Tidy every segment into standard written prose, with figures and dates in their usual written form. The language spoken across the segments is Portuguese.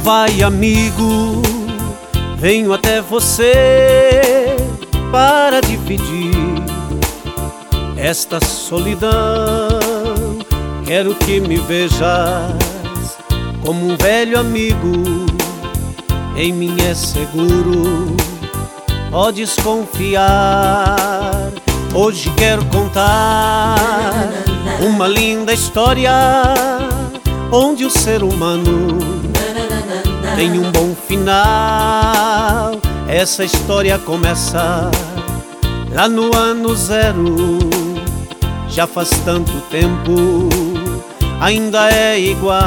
vai, amigo, venho até você para dividir esta solidão. Quero que me vejas como um velho amigo, em mim é seguro, podes confiar. Hoje quero contar uma linda história, onde o ser humano tem um bom final. Essa história começa lá no ano zero. Já faz tanto tempo, ainda é igual.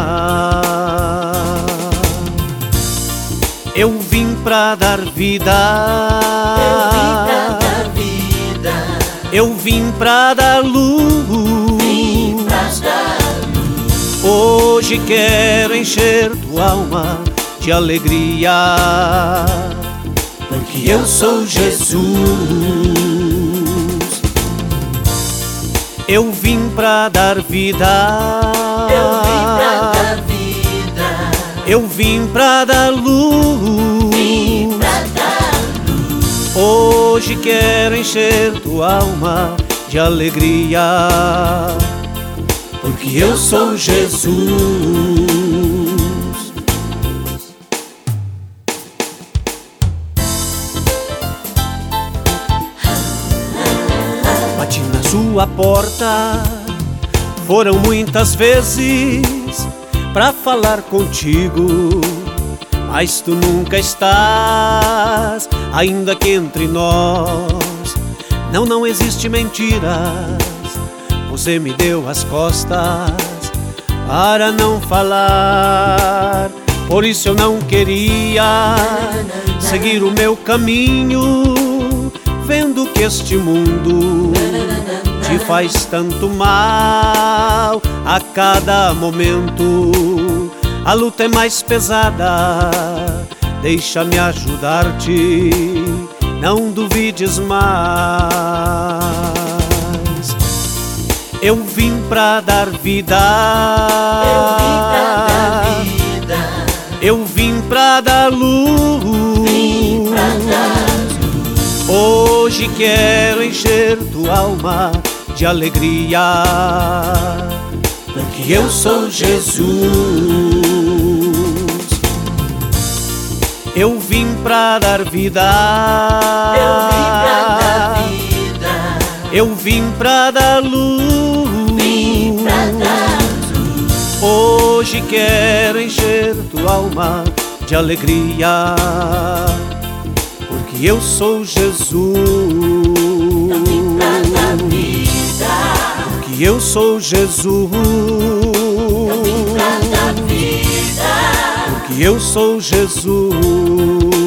Eu vim pra dar vida, eu vim pra dar luz. Hoje quero encher tua alma de alegria, porque eu sou Jesus. Eu vim pra dar vida, eu vim pra dar luz. Hoje quero encher tua alma de alegria, porque eu sou Jesus. Bati na sua porta, foram muitas vezes pra falar contigo, mas tu nunca estás. Ainda que entre nós não existe mentiras, você me deu as costas para não falar. Por isso eu não queria seguir o meu caminho, vendo que este mundo te faz tanto mal. A cada momento a luta é mais pesada, deixa-me ajudar-te, não duvides mais. Eu vim pra dar vida, eu vim pra dar luz. Hoje quero encher tua alma de alegria, porque eu sou Jesus. Eu vim pra dar vida, eu vim pra dar luz. Hoje quero encher tua alma de alegria, porque eu sou Jesus. Porque eu sou Jesus. Porque eu sou Jesus.